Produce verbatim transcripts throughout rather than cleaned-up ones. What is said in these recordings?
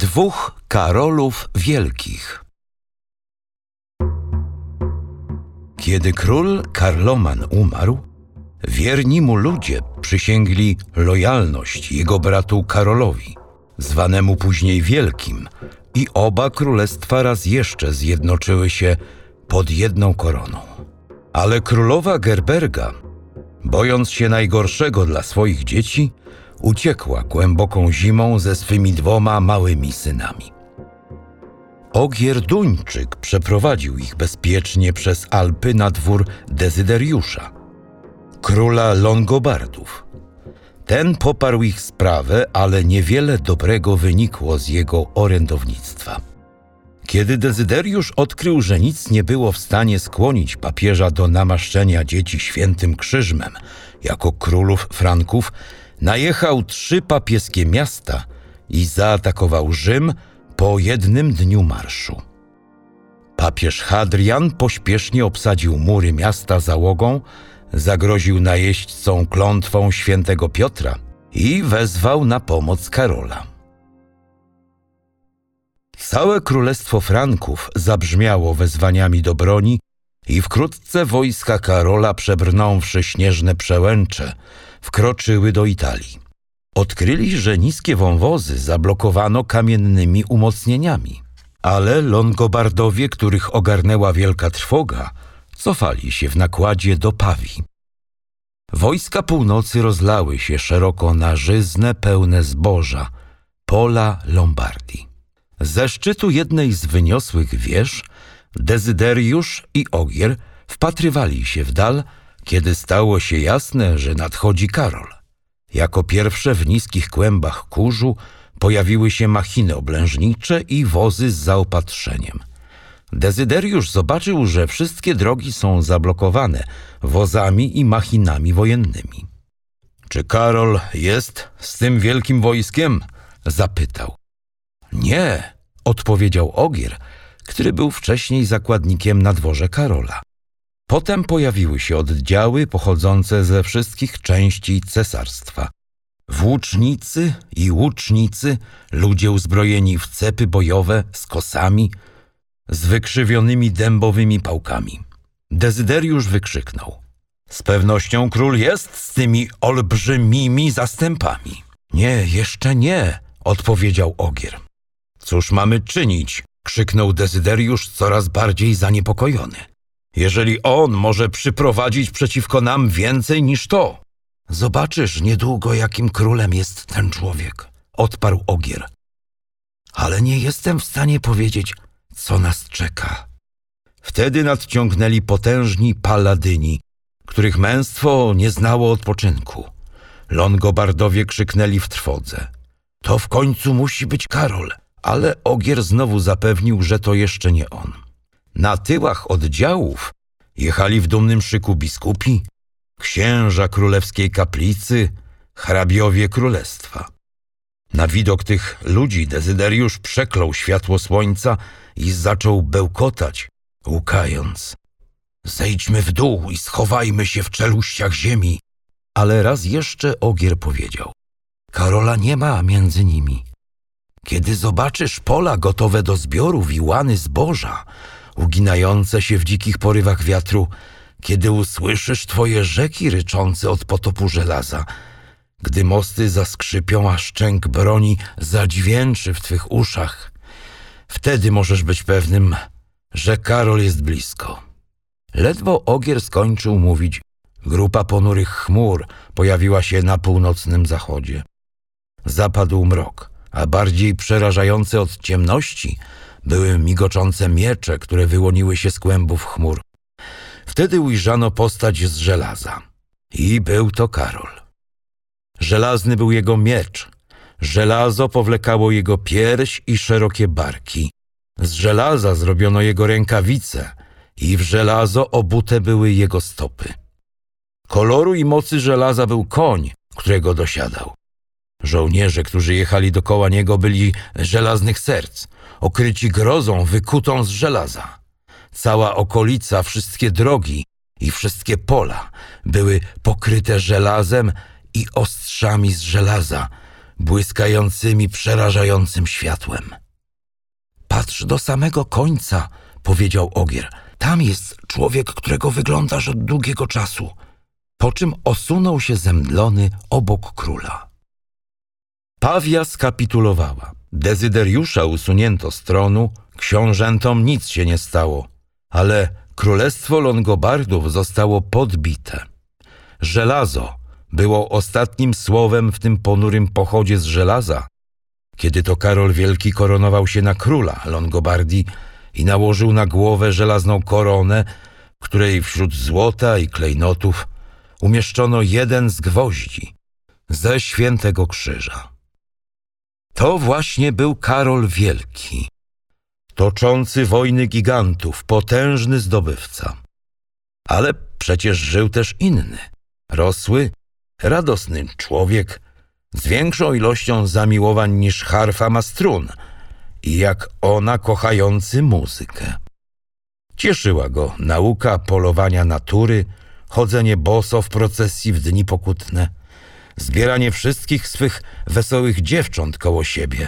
Dwóch Karolów Wielkich. Kiedy król Karloman umarł, wierni mu ludzie przysięgli lojalność jego bratu Karolowi, zwanemu później Wielkim, i oba królestwa raz jeszcze zjednoczyły się pod jedną koroną. Ale królowa Gerberga, bojąc się najgorszego dla swoich dzieci, uciekła głęboką zimą ze swymi dwoma małymi synami. Ogier Duńczyk przeprowadził ich bezpiecznie przez Alpy na dwór Dezyderiusza, króla Longobardów. Ten poparł ich sprawę, ale niewiele dobrego wynikło z jego orędownictwa. Kiedy Dezyderiusz odkrył, że nic nie było w stanie skłonić papieża do namaszczenia dzieci świętym krzyżmem jako królów Franków, najechał trzy papieskie miasta i zaatakował Rzym po jednym dniu marszu. Papież Hadrian pośpiesznie obsadził mury miasta załogą, zagroził najeźdźcom klątwą świętego Piotra i wezwał na pomoc Karola. Całe królestwo Franków zabrzmiało wezwaniami do broni i wkrótce wojska Karola, przebrnąwszy śnieżne przełęcze, wkroczyły do Italii. Odkryli, że niskie wąwozy zablokowano kamiennymi umocnieniami, ale Longobardowie, których ogarnęła wielka trwoga, cofali się w nakładzie do Pawii. Wojska północy rozlały się szeroko na żyzne pełne zboża, pola Lombardii. Ze szczytu jednej z wyniosłych wież Dezyderiusz i Ogier wpatrywali się w dal, kiedy stało się jasne, że nadchodzi Karol. Jako pierwsze w niskich kłębach kurzu pojawiły się machiny oblężnicze i wozy z zaopatrzeniem. Dezyderiusz zobaczył, że wszystkie drogi są zablokowane wozami i machinami wojennymi. — Czy Karol jest z tym wielkim wojskiem? — zapytał. — Nie — odpowiedział Ogier, który był wcześniej zakładnikiem na dworze Karola. Potem pojawiły się oddziały pochodzące ze wszystkich części cesarstwa. Włócznicy i łucznicy, ludzie uzbrojeni w cepy bojowe z kosami, z wykrzywionymi dębowymi pałkami. Dezyderiusz wykrzyknął: — Z pewnością król jest z tymi olbrzymimi zastępami. — Nie, jeszcze nie — odpowiedział Ogier. — Cóż mamy czynić? — krzyknął Dezyderiusz, coraz bardziej zaniepokojony. — Jeżeli on może przyprowadzić przeciwko nam więcej niż to. — Zobaczysz niedługo, jakim królem jest ten człowiek — odparł Ogier. — Ale nie jestem w stanie powiedzieć, co nas czeka. Wtedy nadciągnęli potężni paladyni, których męstwo nie znało odpoczynku. Longobardowie krzyknęli w trwodze: — To w końcu musi być Karol! Ale Ogier znowu zapewnił, że to jeszcze nie on. Na tyłach oddziałów jechali w dumnym szyku biskupi, księża królewskiej kaplicy, hrabiowie królestwa. Na widok tych ludzi Dezyderiusz przeklął światło słońca i zaczął bełkotać, łkając: — Zejdźmy w dół i schowajmy się w czeluściach ziemi. Ale raz jeszcze Ogier powiedział: — Karola nie ma między nimi. Kiedy zobaczysz pola gotowe do zbiorów i łany zboża, uginające się w dzikich porywach wiatru, kiedy usłyszysz twoje rzeki ryczące od potopu żelaza, gdy mosty zaskrzypią, a szczęk broni zadźwięczy w twych uszach, wtedy możesz być pewnym, że Karol jest blisko. Ledwo Ogier skończył mówić, grupa ponurych chmur pojawiła się na północnym zachodzie. Zapadł mrok, a bardziej przerażające od ciemności były migoczące miecze, które wyłoniły się z kłębów chmur. Wtedy ujrzano postać z żelaza. I był to Karol. Żelazny był jego miecz, żelazo powlekało jego pierś i szerokie barki. Z żelaza zrobiono jego rękawice i w żelazo obute były jego stopy. Koloru i mocy żelaza był koń, którego dosiadał. Żołnierze, którzy jechali dokoła niego, byli żelaznych serc, okryci grozą wykutą z żelaza. Cała okolica, wszystkie drogi i wszystkie pola były pokryte żelazem i ostrzami z żelaza, błyskającymi przerażającym światłem. Patrz do samego końca, powiedział Ogier. Tam jest człowiek, którego wyglądasz od długiego czasu. Po czym osunął się zemdlony obok króla. Pawia skapitulowała. Dezyderiusza usunięto z tronu, książętom nic się nie stało, ale królestwo Longobardów zostało podbite. Żelazo było ostatnim słowem w tym ponurym pochodzie z żelaza, kiedy to Karol Wielki koronował się na króla Longobardii i nałożył na głowę żelazną koronę, której wśród złota i klejnotów umieszczono jeden z gwoździ ze Świętego Krzyża. To właśnie był Karol Wielki, toczący wojny gigantów, potężny zdobywca. Ale przecież żył też inny, rosły, radosny człowiek z większą ilością zamiłowań niż harfa ma strun i jak ona kochający muzykę. Cieszyła go nauka polowania natury, chodzenie boso w procesji w dni pokutne, zbieranie wszystkich swych wesołych dziewcząt koło siebie,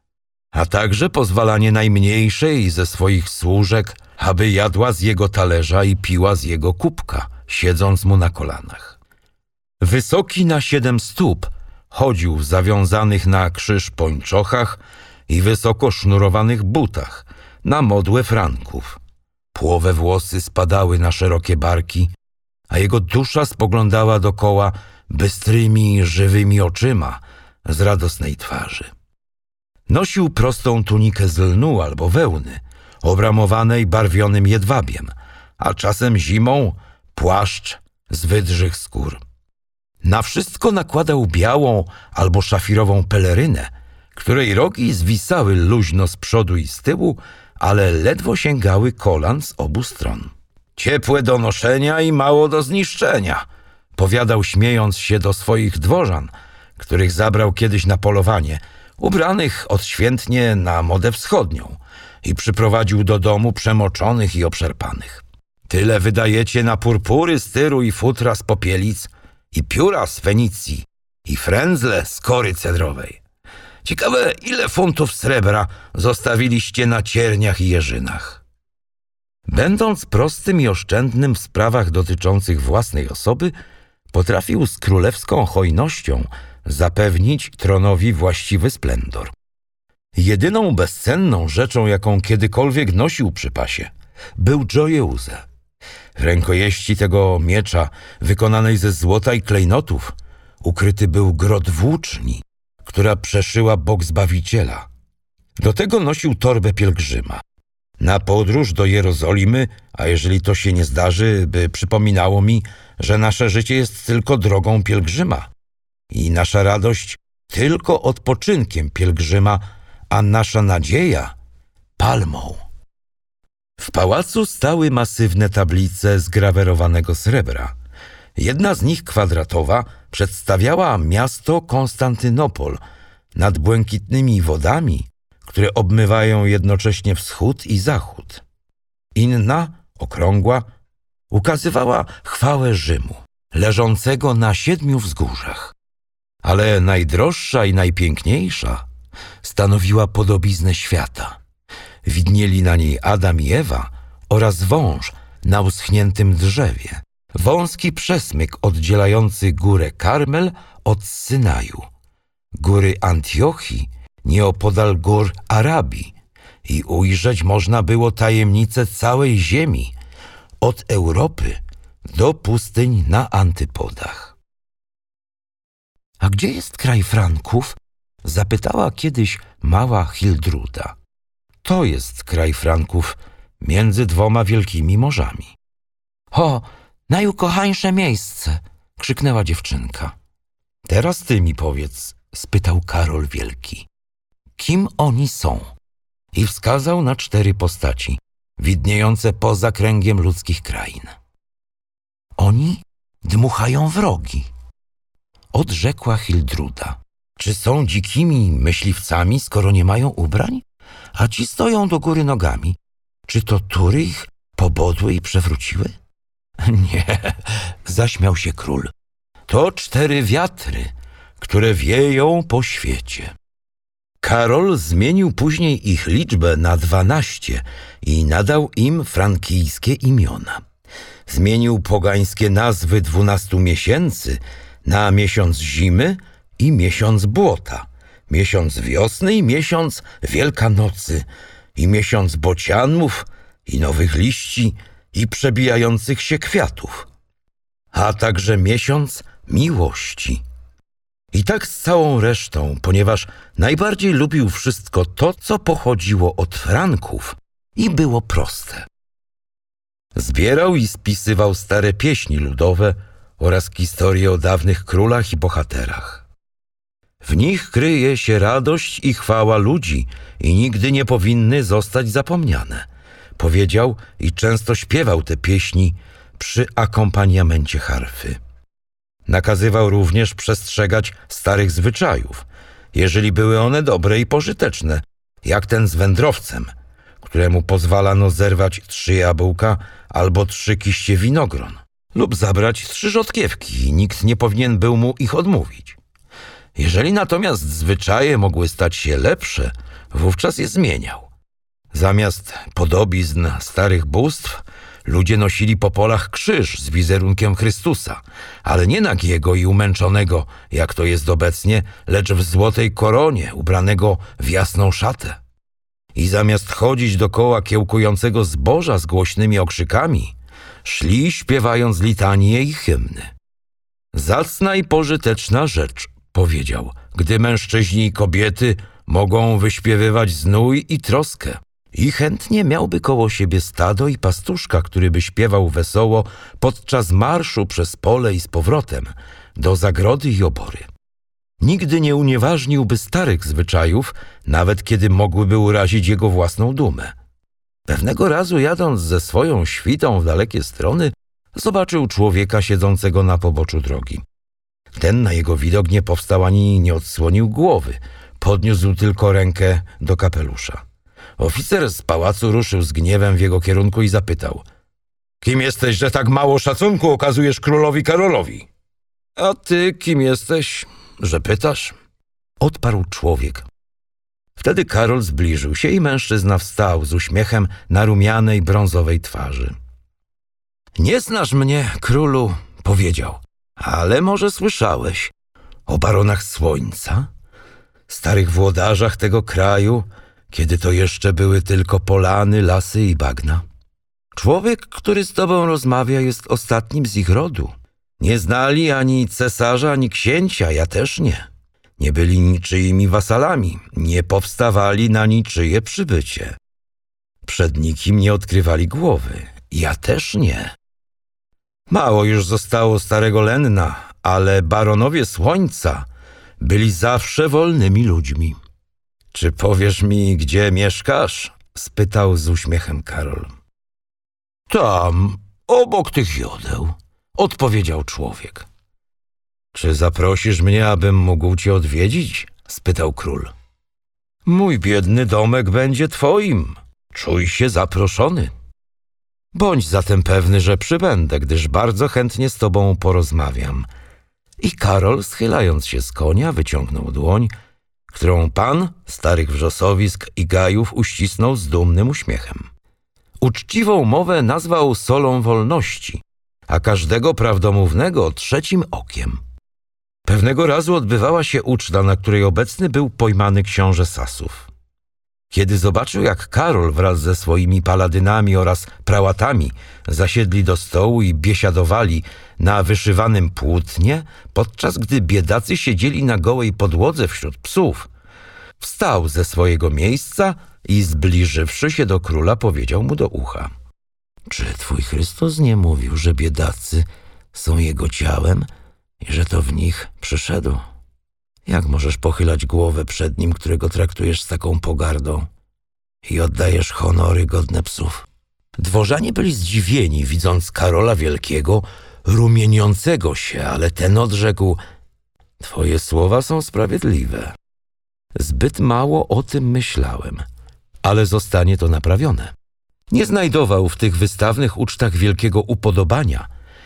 a także pozwalanie najmniejszej ze swoich służek, aby jadła z jego talerza i piła z jego kubka, siedząc mu na kolanach. Wysoki na siedem stóp, chodził w zawiązanych na krzyż pończochach i wysoko sznurowanych butach na modłę Franków. Płowe włosy spadały na szerokie barki, a jego dusza spoglądała dokoła bystrymi, żywymi oczyma z radosnej twarzy. Nosił prostą tunikę z lnu albo wełny, obramowanej barwionym jedwabiem, a czasem zimą płaszcz z wydrzych skór. Na wszystko nakładał białą albo szafirową pelerynę, której rogi zwisały luźno z przodu i z tyłu, ale ledwo sięgały kolan z obu stron. Ciepłe do noszenia i mało do zniszczenia, powiadał śmiejąc się do swoich dworzan, których zabrał kiedyś na polowanie, ubranych odświętnie na modę wschodnią i przyprowadził do domu przemoczonych i obszarpanych. Tyle wydajecie na purpury z Tyru i futra z Popielic i pióra z Fenicji i frędzle z kory cedrowej. Ciekawe, ile funtów srebra zostawiliście na cierniach i jeżynach. Będąc prostym i oszczędnym w sprawach dotyczących własnej osoby, potrafił z królewską hojnością zapewnić tronowi właściwy splendor. Jedyną bezcenną rzeczą, jaką kiedykolwiek nosił przy pasie, był Joyeuse. W rękojeści tego miecza, wykonanej ze złota i klejnotów, ukryty był grot włóczni, która przeszyła bok Zbawiciela. Do tego nosił torbę pielgrzyma. Na podróż do Jerozolimy, a jeżeli to się nie zdarzy, by przypominało mi, że nasze życie jest tylko drogą pielgrzyma i nasza radość tylko odpoczynkiem pielgrzyma, a nasza nadzieja palmą. W pałacu stały masywne tablice z grawerowanego srebra. Jedna z nich, kwadratowa, przedstawiała miasto Konstantynopol nad błękitnymi wodami, które obmywają jednocześnie wschód i zachód. Inna, okrągła, ukazywała chwałę Rzymu, leżącego na siedmiu wzgórzach. Ale najdroższa i najpiękniejsza stanowiła podobiznę świata. Widnieli na niej Adam i Ewa oraz wąż na uschniętym drzewie, wąski przesmyk oddzielający górę Karmel od Synaju, góry Antiochii nieopodal gór Arabii i ujrzeć można było tajemnice całej ziemi, od Europy do pustyń na antypodach. A gdzie jest kraj Franków? Zapytała kiedyś mała Hildruda. To jest kraj Franków między dwoma wielkimi morzami. O, najukochańsze miejsce! Krzyknęła dziewczynka. Teraz ty mi powiedz, spytał Karol Wielki. Kim oni są? I wskazał na cztery postaci, widniejące poza kręgiem ludzkich krain. Oni dmuchają wrogi, odrzekła Hildruda. Czy są dzikimi myśliwcami, skoro nie mają ubrań? A ci stoją do góry nogami. Czy to tury ich pobodły i przewróciły? Nie, zaśmiał się król. To cztery wiatry, które wieją po świecie. Karol zmienił później ich liczbę na dwanaście i nadał im frankijskie imiona. Zmienił pogańskie nazwy dwunastu miesięcy na miesiąc zimy i miesiąc błota, miesiąc wiosny i miesiąc Wielkanocy, i miesiąc bocianów, i nowych liści, i przebijających się kwiatów, a także miesiąc miłości. I tak z całą resztą, ponieważ najbardziej lubił wszystko to, co pochodziło od Franków i było proste. Zbierał i spisywał stare pieśni ludowe oraz historie o dawnych królach i bohaterach. W nich kryje się radość i chwała ludzi i nigdy nie powinny zostać zapomniane. Powiedział i często śpiewał te pieśni przy akompaniamencie harfy. Nakazywał również przestrzegać starych zwyczajów, jeżeli były one dobre i pożyteczne, jak ten z wędrowcem, któremu pozwalano zerwać trzy jabłka albo trzy kiście winogron, lub zabrać trzy rzodkiewki i nikt nie powinien był mu ich odmówić. Jeżeli natomiast zwyczaje mogły stać się lepsze, wówczas je zmieniał. Zamiast podobizn starych bóstw, ludzie nosili po polach krzyż z wizerunkiem Chrystusa, ale nie nagiego i umęczonego, jak to jest obecnie, lecz w złotej koronie, ubranego w jasną szatę. I zamiast chodzić dokoła kiełkującego zboża z głośnymi okrzykami, szli śpiewając litanie i hymny. Zacna i pożyteczna rzecz, powiedział, gdy mężczyźni i kobiety mogą wyśpiewywać znój i troskę. I chętnie miałby koło siebie stado i pastuszka, który by śpiewał wesoło podczas marszu przez pole i z powrotem do zagrody i obory. Nigdy nie unieważniłby starych zwyczajów, nawet kiedy mogłyby urazić jego własną dumę. Pewnego razu, jadąc ze swoją świtą w dalekie strony, zobaczył człowieka siedzącego na poboczu drogi. Ten na jego widok nie powstał ani nie odsłonił głowy, podniósł tylko rękę do kapelusza. Oficer z pałacu ruszył z gniewem w jego kierunku i zapytał: „Kim jesteś, że tak mało szacunku okazujesz królowi Karolowi?” „A ty kim jesteś, że pytasz?” odparł człowiek. Wtedy Karol zbliżył się i mężczyzna wstał z uśmiechem na rumianej brązowej twarzy. „Nie znasz mnie, królu”, powiedział, „ale może słyszałeś o baronach Słońca, starych włodarzach tego kraju, kiedy to jeszcze były tylko polany, lasy i bagna. Człowiek, który z tobą rozmawia, jest ostatnim z ich rodu. Nie znali ani cesarza, ani księcia, ja też nie. Nie byli niczyimi wasalami, nie powstawali na niczyje przybycie. Przed nikim nie odkrywali głowy, ja też nie. Mało już zostało starego lenna, ale baronowie Słońca byli zawsze wolnymi ludźmi. „Czy powiesz mi, gdzie mieszkasz?” spytał z uśmiechem Karol. „Tam, obok tych jodeł”, odpowiedział człowiek. „Czy zaprosisz mnie, abym mógł cię odwiedzić?” spytał król. „Mój biedny domek będzie twoim. Czuj się zaproszony. Bądź zatem pewny, że przybędę, gdyż bardzo chętnie z tobą porozmawiam”. I Karol, schylając się z konia, wyciągnął dłoń, którą pan starych wrzosowisk i gajów uścisnął z dumnym uśmiechem. Uczciwą mowę nazwał solą wolności, a każdego prawdomównego trzecim okiem. Pewnego razu odbywała się uczta, na której obecny był pojmany książę Sasów. Kiedy zobaczył, jak Karol wraz ze swoimi paladynami oraz prałatami zasiedli do stołu i biesiadowali na wyszywanym płótnie, podczas gdy biedacy siedzieli na gołej podłodze wśród psów, wstał ze swojego miejsca i zbliżywszy się do króla, powiedział mu do ucha: „Czy twój Chrystus nie mówił, że biedacy są jego ciałem i że to w nich przyszedł? Jak możesz pochylać głowę przed nim, którego traktujesz z taką pogardą i oddajesz honory godne psów?” Dworzanie byli zdziwieni, widząc Karola Wielkiego, rumieniącego się, ale ten odrzekł: „Twoje słowa są sprawiedliwe. Zbyt mało o tym myślałem, ale zostanie to naprawione”. Nie znajdował w tych wystawnych ucztach wielkiego upodobania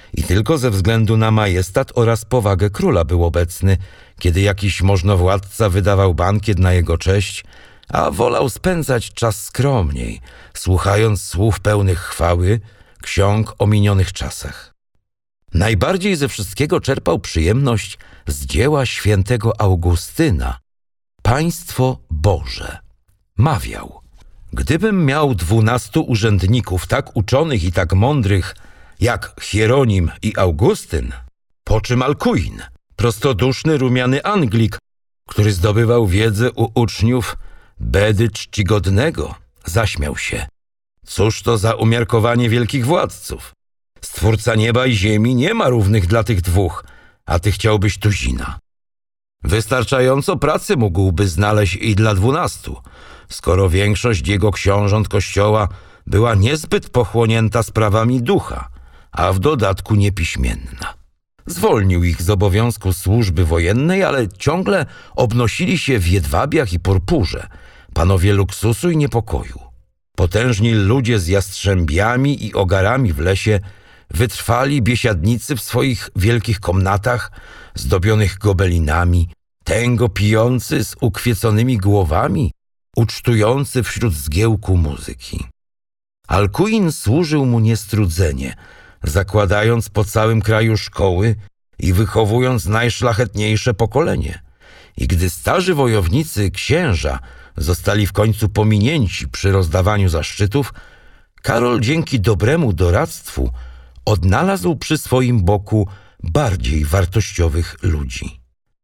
i tylko ze względu na majestat oraz powagę króla był obecny, kiedy jakiś możnowładca wydawał bankiet na jego cześć, a wolał spędzać czas skromniej, słuchając słów pełnych chwały, ksiąg o minionych czasach. Najbardziej ze wszystkiego czerpał przyjemność z dzieła świętego Augustyna, Państwo Boże. Mawiał: gdybym miał dwunastu urzędników tak uczonych i tak mądrych jak Hieronim i Augustyn, po czym Alcuin, prostoduszny rumiany Anglik, który zdobywał wiedzę u uczniów bedy czcigodnego, zaśmiał się. Cóż to za umiarkowanie wielkich władców? Stwórca nieba i ziemi nie ma równych dla tych dwóch, a ty chciałbyś tuzina. Wystarczająco pracy mógłby znaleźć i dla dwunastu, skoro większość jego książąt kościoła była niezbyt pochłonięta sprawami ducha, a w dodatku niepiśmienna. Zwolnił ich z obowiązku służby wojennej, ale ciągle obnosili się w jedwabiach i purpurze, panowie luksusu i niepokoju. Potężni ludzie z jastrzębiami i ogarami w lesie, wytrwali biesiadnicy w swoich wielkich komnatach, zdobionych gobelinami, tęgo pijący z ukwieconymi głowami, ucztujący wśród zgiełku muzyki. Alcuin służył mu niestrudzenie, zakładając po całym kraju szkoły i wychowując najszlachetniejsze pokolenie. I gdy starzy wojownicy księża zostali w końcu pominięci przy rozdawaniu zaszczytów, Karol dzięki dobremu doradztwu odnalazł przy swoim boku bardziej wartościowych ludzi.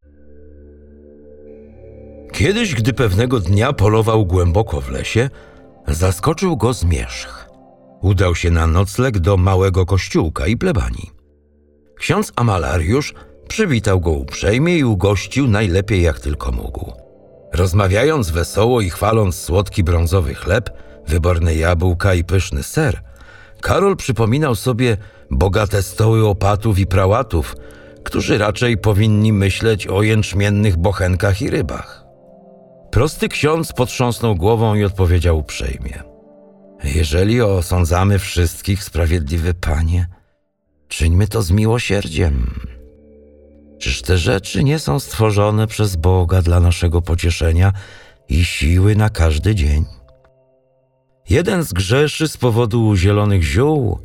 Kiedyś, gdy pewnego dnia polował głęboko w lesie, zaskoczył go zmierzch. Udał się na nocleg do małego kościółka i plebanii. Ksiądz Amalariusz przywitał go uprzejmie i ugościł najlepiej jak tylko mógł. Rozmawiając wesoło i chwaląc słodki brązowy chleb, wyborne jabłka i pyszny ser, Karol przypominał sobie bogate stoły opatów i prałatów, którzy raczej powinni myśleć o jęczmiennych bochenkach i rybach. Prosty ksiądz potrząsnął głową i odpowiedział uprzejmie: jeżeli osądzamy wszystkich, sprawiedliwy Panie, czyńmy to z miłosierdziem. Czyż te rzeczy nie są stworzone przez Boga dla naszego pocieszenia i siły na każdy dzień? Jeden zgrzeszy z powodu zielonych ziół,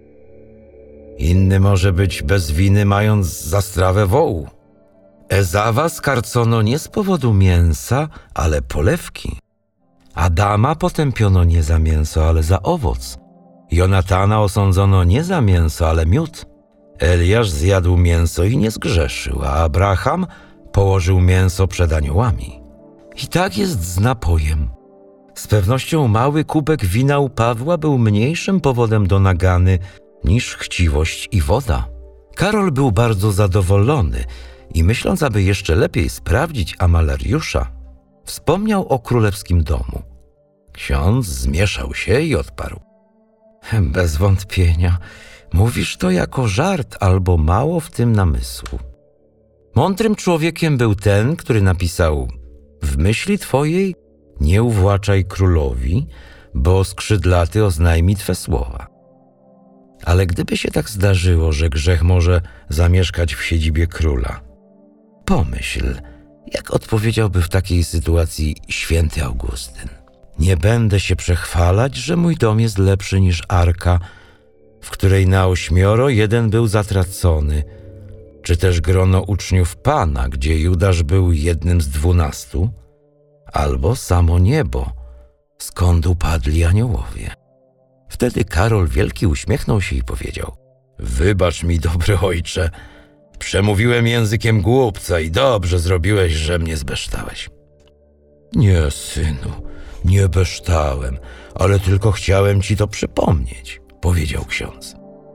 inny może być bez winy, mając za strawę wołu. Ezawa skarcono nie z powodu mięsa, ale polewki. Adama potępiono nie za mięso, ale za owoc. Jonatana osądzono nie za mięso, ale miód. Eliasz zjadł mięso i nie zgrzeszył, a Abraham położył mięso przed aniołami. I tak jest z napojem. Z pewnością mały kubek wina u Pawła był mniejszym powodem do nagany niż chciwość i woda. Karol był bardzo zadowolony i myśląc, aby jeszcze lepiej sprawdzić Amalariusza, wspomniał o królewskim domu. Ksiądz zmieszał się i odparł: bez wątpienia, mówisz to jako żart albo mało w tym namysłu. Mądrym człowiekiem był ten, który napisał: w myśli twojej nie uwłaczaj królowi, bo skrzydlaty oznajmi twe słowa. Ale gdyby się tak zdarzyło, że grzech może zamieszkać w siedzibie króla, pomyśl, jak odpowiedziałby w takiej sytuacji święty Augustyn. Nie będę się przechwalać, że mój dom jest lepszy niż arka, w której na ośmioro jeden był zatracony, czy też grono uczniów Pana, gdzie Judasz był jednym z dwunastu, albo samo niebo, skąd upadli aniołowie. Wtedy Karol Wielki uśmiechnął się i powiedział: wybacz mi, dobry ojcze, przemówiłem językiem głupca i dobrze zrobiłeś, że mnie zbeształeś. Nie, synu, nie beształem, ale tylko chciałem ci to przypomnieć, powiedział ksiądz.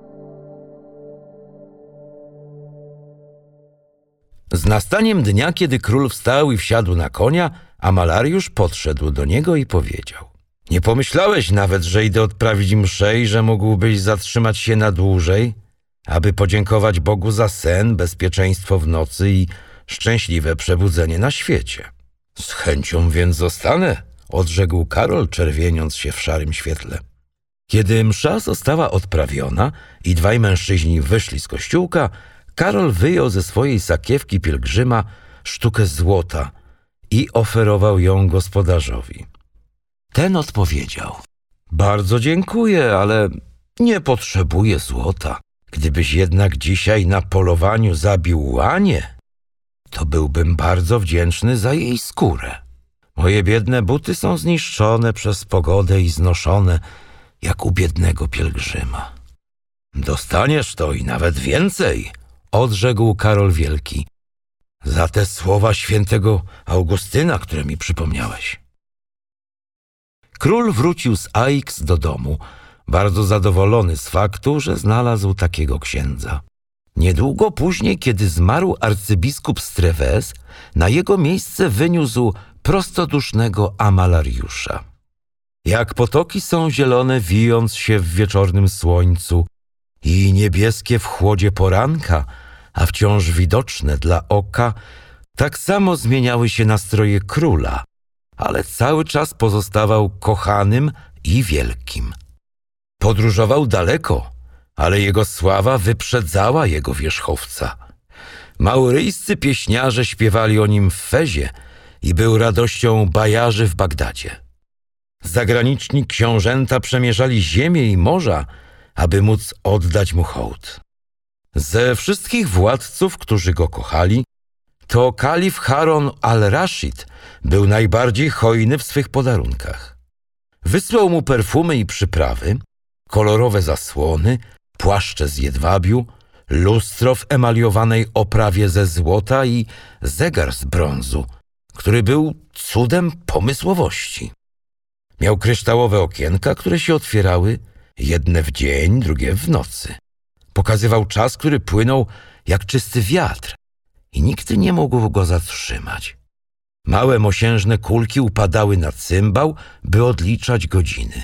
Z nastaniem dnia, kiedy król wstał i wsiadł na konia, Amalariusz podszedł do niego i powiedział: nie pomyślałeś nawet, że idę odprawić mszę i że mógłbyś zatrzymać się na dłużej, aby podziękować Bogu za sen, bezpieczeństwo w nocy i szczęśliwe przebudzenie na świecie. Z chęcią więc zostanę, odrzekł Karol, czerwieniąc się w szarym świetle. Kiedy msza została odprawiona i dwaj mężczyźni wyszli z kościółka, Karol wyjął ze swojej sakiewki pielgrzyma sztukę złota i oferował ją gospodarzowi. Ten odpowiedział: bardzo dziękuję, ale nie potrzebuję złota. Gdybyś jednak dzisiaj na polowaniu zabił łanię, to byłbym bardzo wdzięczny za jej skórę. Moje biedne buty są zniszczone przez pogodę i znoszone, jak u biednego pielgrzyma. Dostaniesz to i nawet więcej, odrzekł Karol Wielki, za te słowa świętego Augustyna, które mi przypomniałeś. Król wrócił z Aix do domu, bardzo zadowolony z faktu, że znalazł takiego księdza. Niedługo później, kiedy zmarł arcybiskup z Treves, na jego miejsce wyniósł prostodusznego Amalariusza. Jak potoki są zielone, wijąc się w wieczornym słońcu i niebieskie w chłodzie poranka, a wciąż widoczne dla oka, tak samo zmieniały się nastroje króla, ale cały czas pozostawał kochanym i wielkim. Podróżował daleko, ale jego sława wyprzedzała jego wierzchowca. Mauryjscy pieśniarze śpiewali o nim w Fezie i był radością bajarzy w Bagdadzie. Zagraniczni książęta przemierzali ziemię i morza, aby móc oddać mu hołd. Ze wszystkich władców, którzy go kochali, to kalif Harun al-Rashid był najbardziej hojny w swych podarunkach. Wysłał mu perfumy i przyprawy, kolorowe zasłony, płaszcze z jedwabiu, lustro w emaliowanej oprawie ze złota i zegar z brązu, który był cudem pomysłowości. Miał kryształowe okienka, które się otwierały, jedne w dzień, drugie w nocy. Pokazywał czas, który płynął jak czysty wiatr i nikt nie mógł go zatrzymać. Małe mosiężne kulki upadały na cymbał, by odliczać godziny.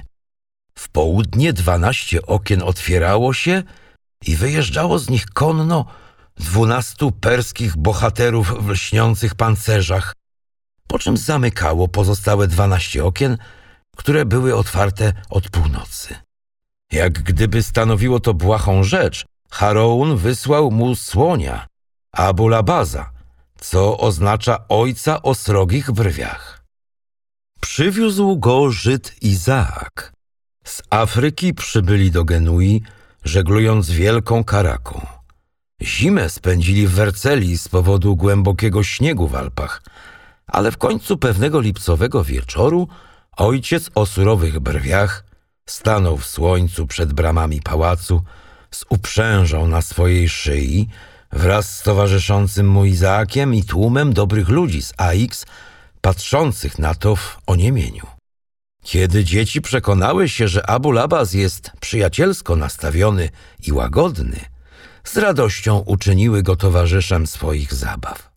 W południe dwanaście okien otwierało się i wyjeżdżało z nich konno dwunastu perskich bohaterów w lśniących pancerzach, po czym zamykało pozostałe dwanaście okien, które były otwarte od północy. Jak gdyby stanowiło to błahą rzecz, Haroun wysłał mu słonia, Abulabaza, co oznacza ojca o srogich brwiach. Przywiózł go Żyd Izaak. Z Afryki przybyli do Genui, żeglując wielką karaką. Zimę spędzili w Werceli z powodu głębokiego śniegu w Alpach, ale w końcu pewnego lipcowego wieczoru ojciec o surowych brwiach stanął w słońcu przed bramami pałacu z uprzężą na swojej szyi wraz z towarzyszącym mu Izaakiem i tłumem dobrych ludzi z Aix, patrzących na to w oniemieniu. Kiedy dzieci przekonały się, że Abulabaz jest przyjacielsko nastawiony i łagodny, z radością uczyniły go towarzyszem swoich zabaw.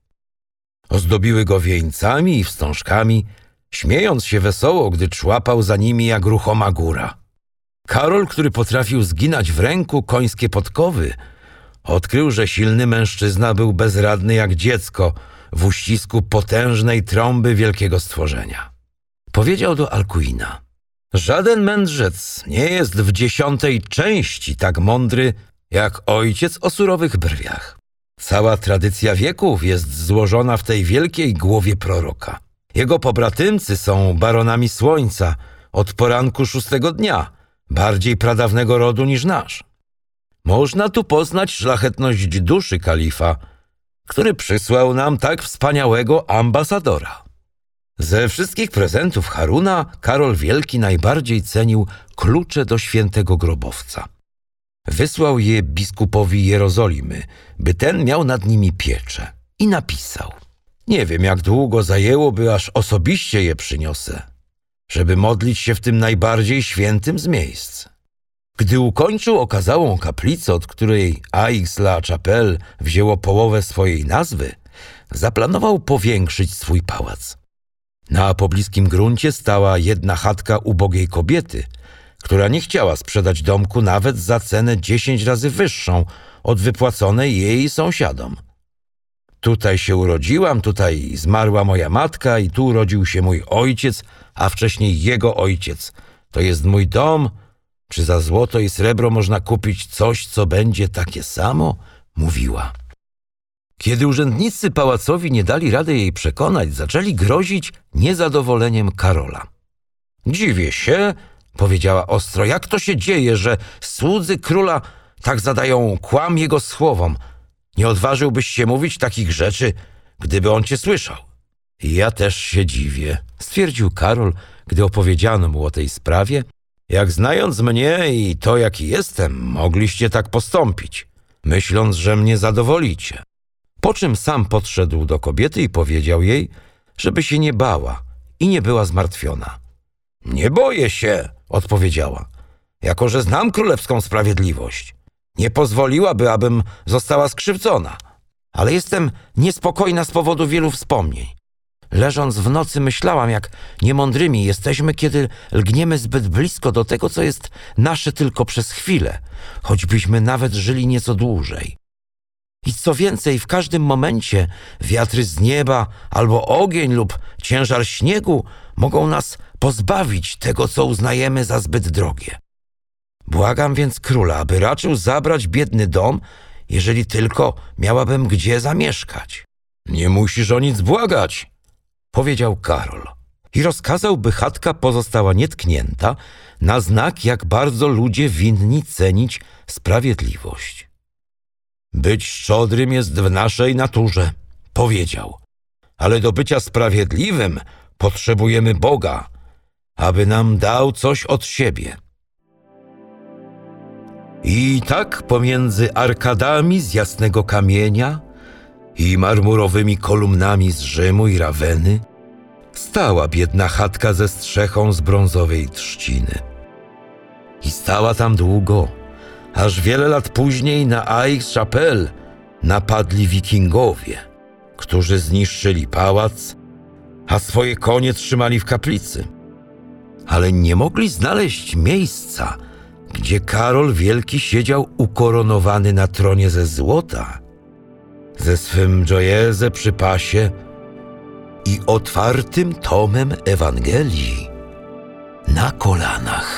Ozdobiły go wieńcami i wstążkami, śmiejąc się wesoło, gdy człapał za nimi jak ruchoma góra. Karol, który potrafił zginać w ręku końskie podkowy, odkrył, że silny mężczyzna był bezradny jak dziecko w uścisku potężnej trąby wielkiego stworzenia. Powiedział do Alkuina: żaden mędrzec nie jest w dziesiątej części tak mądry jak ojciec o surowych brwiach. Cała tradycja wieków jest złożona w tej wielkiej głowie proroka. Jego pobratymcy są baronami słońca od poranku szóstego dnia, bardziej pradawnego rodu niż nasz. Można tu poznać szlachetność duszy kalifa, który przysłał nam tak wspaniałego ambasadora. Ze wszystkich prezentów Haruna Karol Wielki najbardziej cenił klucze do świętego grobowca. Wysłał je biskupowi Jerozolimy, by ten miał nad nimi pieczę, i napisał: nie wiem, jak długo zajęłoby, aż osobiście je przyniosę, żeby modlić się w tym najbardziej świętym z miejsc. Gdy ukończył okazałą kaplicę, od której Aix-la-Chapelle wzięło połowę swojej nazwy, zaplanował powiększyć swój pałac. Na pobliskim gruncie stała jedna chatka ubogiej kobiety, która nie chciała sprzedać domku nawet za cenę dziesięć razy wyższą od wypłaconej jej sąsiadom. Tutaj się urodziłam, tutaj zmarła moja matka i tu urodził się mój ojciec, a wcześniej jego ojciec. To jest mój dom, Czy za złoto i srebro można kupić coś, co będzie takie samo? Mówiła. Kiedy urzędnicy pałacowi nie dali rady jej przekonać, zaczęli grozić niezadowoleniem Karola. Dziwię się, powiedziała ostro, jak to się dzieje, że słudzy króla tak zadają kłam jego słowom. Nie odważyłbyś się mówić takich rzeczy, gdyby on cię słyszał. Ja też się dziwię, stwierdził Karol, gdy opowiedziano mu o tej sprawie. Jak znając mnie i to, jaki jestem, mogliście tak postąpić, myśląc, że mnie zadowolicie. Po czym sam podszedł do kobiety i powiedział jej, żeby się nie bała i nie była zmartwiona. Nie boję się, odpowiedziała, jako że znam królewską sprawiedliwość. Nie pozwoliłaby, abym została skrzywdzona, ale jestem niespokojna z powodu wielu wspomnień. Leżąc w nocy myślałam, jak niemądrymi jesteśmy, kiedy lgniemy zbyt blisko do tego, co jest nasze tylko przez chwilę, choćbyśmy nawet żyli nieco dłużej. I co więcej, w każdym momencie wiatry z nieba albo ogień lub ciężar śniegu mogą nas pozbawić tego, co uznajemy za zbyt drogie. Błagam więc króla, aby raczył zabrać biedny dom, jeżeli tylko miałabym gdzie zamieszkać. Nie musisz o nic błagać, powiedział Karol i rozkazał, by chatka pozostała nietknięta na znak, jak bardzo ludzie winni cenić sprawiedliwość. Być szczodrym jest w naszej naturze, powiedział, ale do bycia sprawiedliwym potrzebujemy Boga, aby nam dał coś od siebie. I tak pomiędzy arkadami z jasnego kamienia i marmurowymi kolumnami z Rzymu i Raweny stała biedna chatka ze strzechą z brązowej trzciny. I stała tam długo, aż wiele lat później na Aix-Chapelle napadli wikingowie, którzy zniszczyli pałac, a swoje konie trzymali w kaplicy. Ale nie mogli znaleźć miejsca, gdzie Karol Wielki siedział ukoronowany na tronie ze złota, ze swym Joyeze przy pasie i otwartym tomem Ewangelii na kolanach.